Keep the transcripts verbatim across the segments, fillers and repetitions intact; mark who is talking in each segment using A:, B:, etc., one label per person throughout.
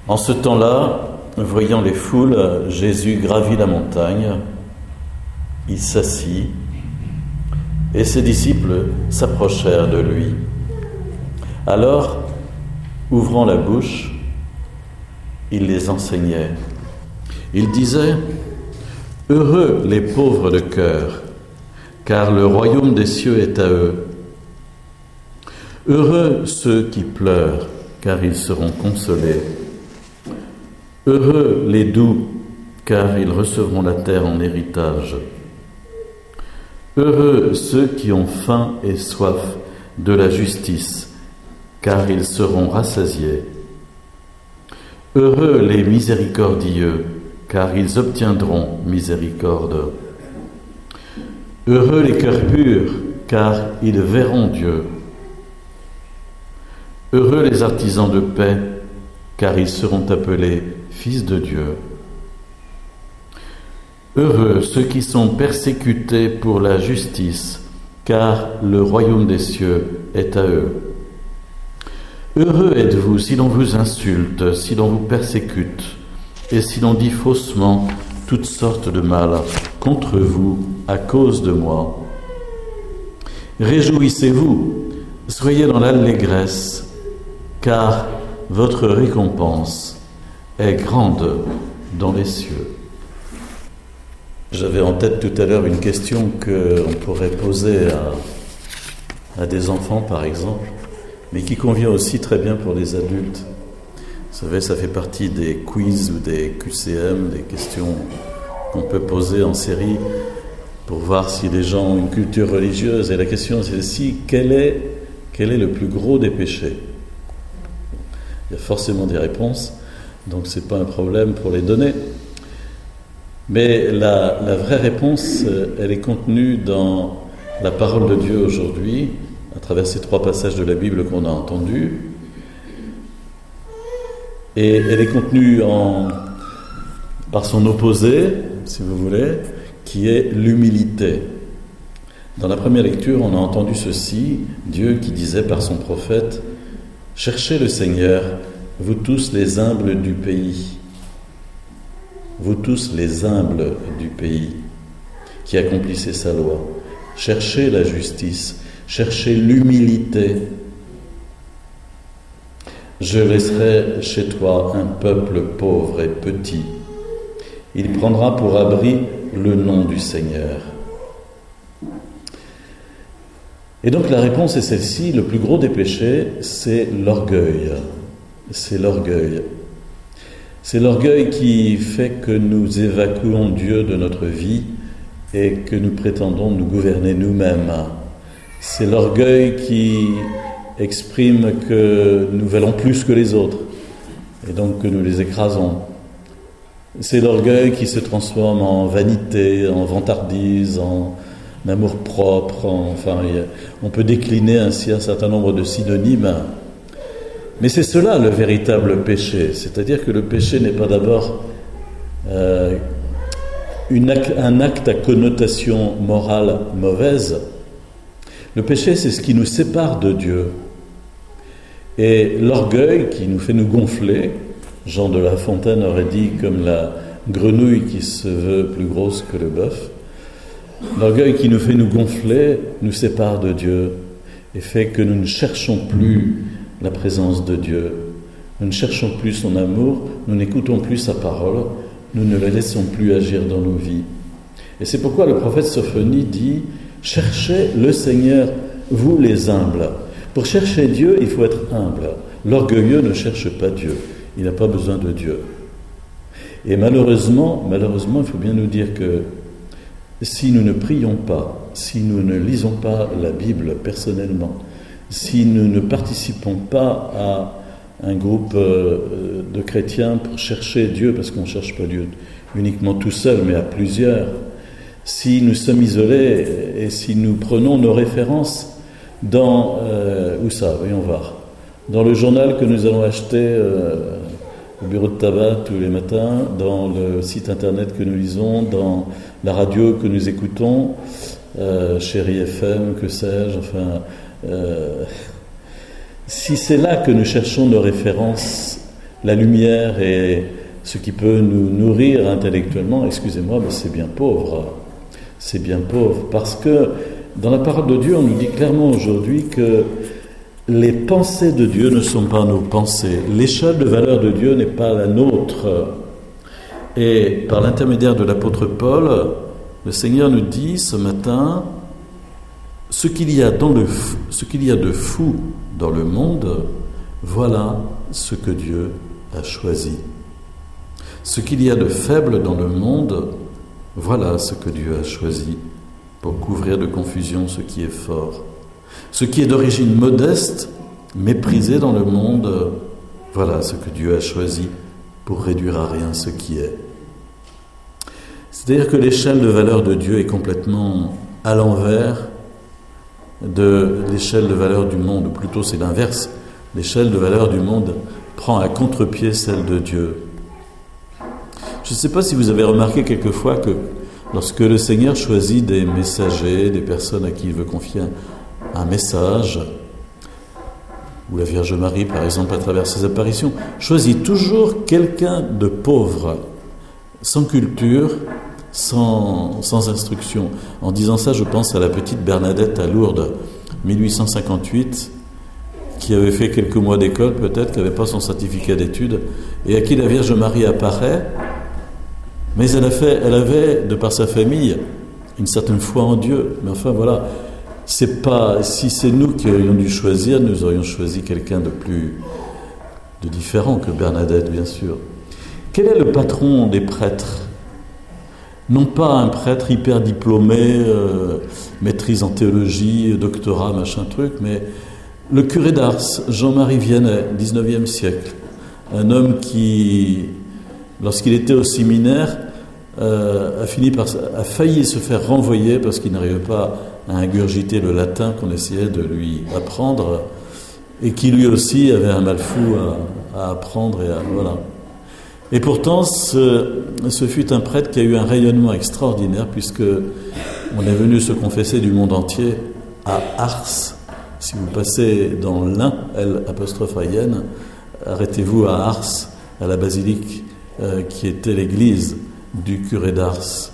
A: En ce temps-là, voyant les foules, Jésus gravit la montagne, il s'assit, et ses disciples s'approchèrent de lui. Alors, ouvrant la bouche, il les enseignait. Il disait : « Heureux les pauvres de cœur, car le royaume des cieux est à eux. Heureux ceux qui pleurent, car ils seront consolés. Heureux les doux, car ils recevront la terre en héritage. Heureux ceux qui ont faim et soif de la justice, car ils seront rassasiés. Heureux les miséricordieux, car ils obtiendront miséricorde. Heureux les cœurs purs, car ils verront Dieu. Heureux les artisans de paix, car ils seront appelés fils de Dieu. Heureux ceux qui sont persécutés pour la justice, car le royaume des cieux est à eux. Heureux êtes-vous si l'on vous insulte, si l'on vous persécute, et si l'on dit faussement toutes sortes de mal contre vous à cause de moi. Réjouissez-vous, soyez dans l'allégresse, car votre récompense est grande dans les cieux. J'avais en tête tout à l'heure une question qu'on pourrait poser à, à des enfants, par exemple, mais qui convient aussi très bien pour les adultes. Vous savez, ça fait partie des quiz ou des Q C M, des questions qu'on peut poser en série pour voir si les gens ont une culture religieuse. Et la question c'est celle-ci, quel est, quel est le plus gros des péchés ? Il y a forcément des réponses, donc ce n'est pas un problème pour les donner. Mais la, la vraie réponse, elle est contenue dans la parole de Dieu aujourd'hui, à travers ces trois passages de la Bible qu'on a entendus. Et elle est contenue en, par son opposé, si vous voulez, qui est l'humilité. Dans la première lecture, on a entendu ceci, Dieu qui disait par son prophète : « Cherchez le Seigneur, vous tous les humbles du pays. » Vous tous les humbles du pays qui accomplissez sa loi. Cherchez la justice, cherchez l'humilité. Je laisserai chez toi un peuple pauvre et petit. Il prendra pour abri le nom du Seigneur. Et donc la réponse est celle-ci, le plus gros des péchés, c'est l'orgueil. C'est l'orgueil. C'est l'orgueil qui fait que nous évacuons Dieu de notre vie et que nous prétendons nous gouverner nous-mêmes. C'est l'orgueil qui exprime que nous valons plus que les autres et donc que nous les écrasons. C'est l'orgueil qui se transforme en vanité, en vantardise, en amour-propre. En, enfin, on peut décliner ainsi un certain nombre de synonymes. Mais c'est cela le véritable péché, c'est-à-dire que le péché n'est pas d'abord euh, une ac- un acte à connotation morale mauvaise. Le péché, c'est ce qui nous sépare de Dieu. Et l'orgueil qui nous fait nous gonfler, Jean de La Fontaine aurait dit comme la grenouille qui se veut plus grosse que le bœuf, l'orgueil qui nous fait nous gonfler nous sépare de Dieu et fait que nous ne cherchons plus la présence de Dieu. Nous ne cherchons plus son amour, nous n'écoutons plus sa parole, nous ne la laissons plus agir dans nos vies. Et c'est pourquoi le prophète Sophonie dit « Cherchez le Seigneur, vous les humbles ». Pour chercher Dieu, il faut être humble. L'orgueilleux ne cherche pas Dieu, il n'a pas besoin de Dieu. Et malheureusement, malheureusement, il faut bien nous dire que si nous ne prions pas, si nous ne lisons pas la Bible personnellement, si nous ne participons pas à un groupe de chrétiens pour chercher Dieu, parce qu'on ne cherche pas Dieu uniquement tout seul, mais à plusieurs, si nous sommes isolés et si nous prenons nos références dans, euh, où ça, voyons voir, dans le journal que nous allons acheter euh, au bureau de tabac tous les matins, dans le site internet que nous lisons, dans la radio que nous écoutons, euh, Chérie F M, que sais-je, enfin... Euh, si c'est là que nous cherchons nos références, la lumière et ce qui peut nous nourrir intellectuellement, excusez-moi, mais c'est bien pauvre. C'est bien pauvre, parce que dans la parole de Dieu, on nous dit clairement aujourd'hui que les pensées de Dieu ne sont pas nos pensées. L'échelle de valeur de Dieu n'est pas la nôtre. Et par l'intermédiaire de l'apôtre Paul, le Seigneur nous dit ce matin, ce qu'il y a dans le, ce qu'il y a de fou dans le monde, voilà ce que Dieu a choisi. Ce qu'il y a de faible dans le monde, voilà ce que Dieu a choisi pour couvrir de confusion ce qui est fort. Ce qui est d'origine modeste, méprisé dans le monde, voilà ce que Dieu a choisi pour réduire à rien ce qui est. C'est-à-dire que l'échelle de valeur de Dieu est complètement à l'envers de l'échelle de valeur du monde, ou plutôt c'est l'inverse. L'échelle de valeur du monde prend à contre-pied celle de Dieu. Je ne sais pas si vous avez remarqué quelquefois que lorsque le Seigneur choisit des messagers, des personnes à qui il veut confier un, un message, ou la Vierge Marie par exemple à travers ses apparitions, choisit toujours quelqu'un de pauvre, sans culture, sans, sans instruction. En disant ça, je pense à la petite Bernadette à Lourdes, mille huit cent cinquante-huit, qui avait fait quelques mois d'école peut-être, qui n'avait pas son certificat d'études, et à qui la Vierge Marie apparaît, mais elle, a fait, elle avait, de par sa famille, une certaine foi en Dieu. Mais enfin voilà, c'est pas, si c'est nous qui aurions dû choisir, nous aurions choisi quelqu'un de plus, de différent que Bernadette, bien sûr. Quel est le patron des prêtres ? Non pas un prêtre hyper diplômé, euh, maîtrise en théologie, doctorat, machin truc, mais le curé d'Ars, Jean-Marie Vianney, dix-neuvième siècle. Un homme qui, lorsqu'il était au séminaire, euh, a, fini par, a failli se faire renvoyer parce qu'il n'arrivait pas à ingurgiter le latin qu'on essayait de lui apprendre, et qui lui aussi avait un mal fou à, à apprendre. Et à, voilà. Et pourtant, ce, ce fut un prêtre qui a eu un rayonnement extraordinaire, puisque on est venu se confesser du monde entier à Ars. Si vous passez dans l'Ain, L apostrophe A I N, arrêtez-vous à Ars, à la basilique euh, qui était l'église du curé d'Ars.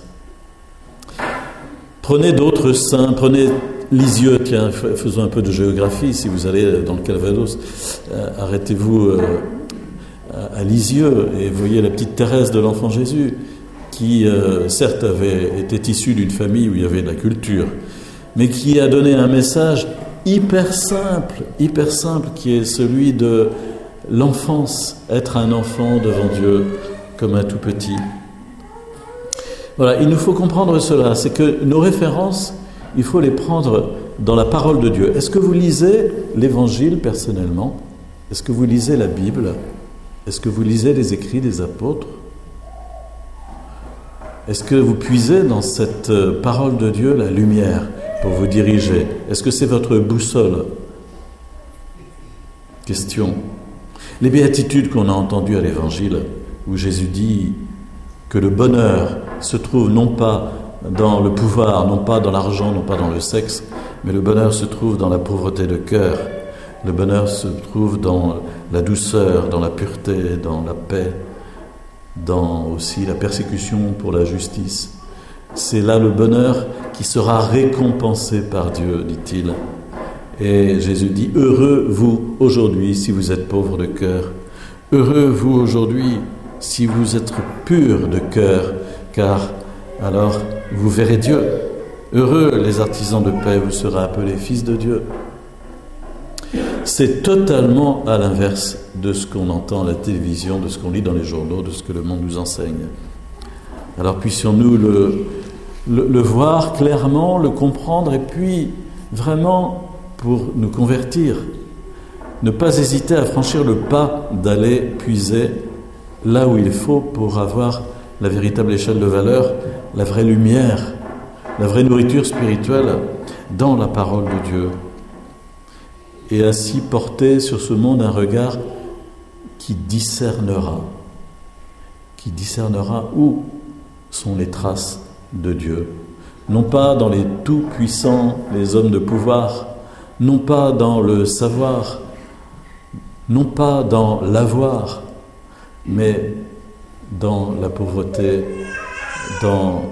A: Prenez d'autres saints, prenez Lisieux, tiens, faisons un peu de géographie, si vous allez dans le Calvados, euh, arrêtez-vous euh, à Lisieux et voyez la petite Thérèse de l'Enfant Jésus, qui euh, certes avait été issue d'une famille où il y avait de la culture, mais qui a donné un message hyper simple, hyper simple, qui est celui de l'enfance, être un enfant devant Dieu comme un tout petit. Voilà, il nous faut comprendre cela, c'est que nos références, il faut les prendre dans la parole de Dieu. Est-ce que vous lisez l'Évangile personnellement ? Est-ce que vous lisez la Bible ? Est-ce que vous lisez les écrits des apôtres ? Est-ce que vous puisez dans cette parole de Dieu la lumière pour vous diriger ? Est-ce que c'est votre boussole ? Question. Les béatitudes qu'on a entendues à l'Évangile, où Jésus dit que le bonheur se trouve non pas dans le pouvoir, non pas dans l'argent, non pas dans le sexe, mais le bonheur se trouve dans la pauvreté de cœur. Le bonheur se trouve dans la douceur, dans la pureté, dans la paix, dans aussi la persécution pour la justice. C'est là le bonheur qui sera récompensé par Dieu, dit-il. Et Jésus dit, heureux vous aujourd'hui si vous êtes pauvres de cœur. Heureux vous aujourd'hui si vous êtes purs de cœur, car alors vous verrez Dieu. Heureux les artisans de paix, vous serez appelés fils de Dieu. C'est totalement à l'inverse de ce qu'on entend à la télévision, de ce qu'on lit dans les journaux, de ce que le monde nous enseigne. Alors puissions-nous le, le, le voir clairement, le comprendre, et puis vraiment pour nous convertir, ne pas hésiter à franchir le pas d'aller puiser là où il faut pour avoir la véritable échelle de valeur, la vraie lumière, la vraie nourriture spirituelle dans la parole de Dieu. Et ainsi porter sur ce monde un regard qui discernera, qui discernera où sont les traces de Dieu. Non pas dans les tout-puissants, les hommes de pouvoir, non pas dans le savoir, non pas dans l'avoir, Mais dans la pauvreté, dans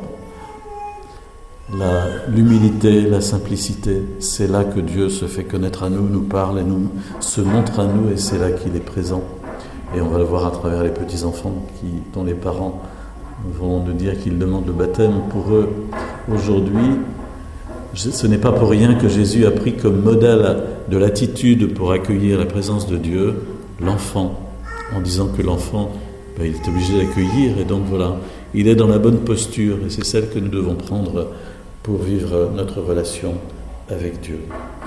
A: la, l'humilité, la simplicité, c'est là que Dieu se fait connaître à nous, nous parle et nous, se montre à nous, et c'est là qu'il est présent. Et on va le voir à travers les petits-enfants qui, dont les parents vont nous dire qu'ils demandent le baptême. Pour eux, aujourd'hui, ce n'est pas pour rien que Jésus a pris comme modèle de l'attitude pour accueillir la présence de Dieu l'enfant, en disant que l'enfant, ben, il est obligé d'accueillir, et donc voilà, il est dans la bonne posture, et c'est celle que nous devons prendre pour vivre notre relation avec Dieu.